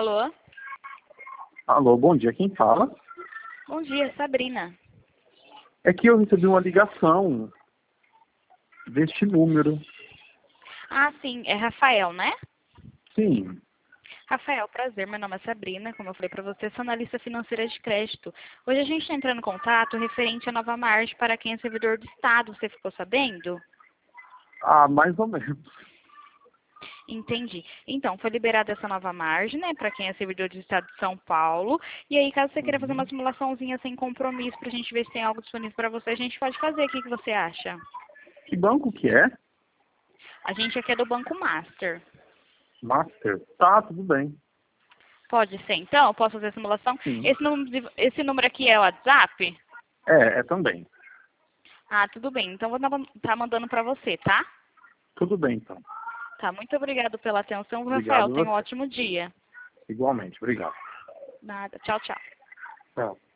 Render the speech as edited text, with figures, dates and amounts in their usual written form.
Alô? Alô, bom dia, quem fala? Bom dia, Sabrina. É que eu recebi uma ligação deste número. Ah, sim, é Rafael, né? Sim. Rafael, prazer, meu nome é Sabrina, como eu falei para você, sou analista financeira de crédito. Hoje a gente está entrando em contato referente à nova margem para quem é servidor do Estado, você ficou sabendo? Ah, mais ou menos. Entendi. Então, foi liberada essa nova margem, né, para quem é servidor do Estado de São Paulo. E aí, caso você queira fazer uma simulaçãozinha sem compromisso para a gente ver se tem algo disponível para você, a gente pode fazer. O que você acha? Que banco que é? A gente aqui é do Banco Master. Master. Tá, tudo bem. Pode ser, então? Eu posso fazer a simulação? Sim. Esse número aqui é o WhatsApp? É também. Ah, tudo bem. Então, vou estar mandando para você, tá? Tudo bem, então. Tá, muito obrigado pela atenção, Rafael. Obrigado Tenha um a você. ótimo dia. Igualmente, obrigado. Nada. Tchau, tchau. Tchau.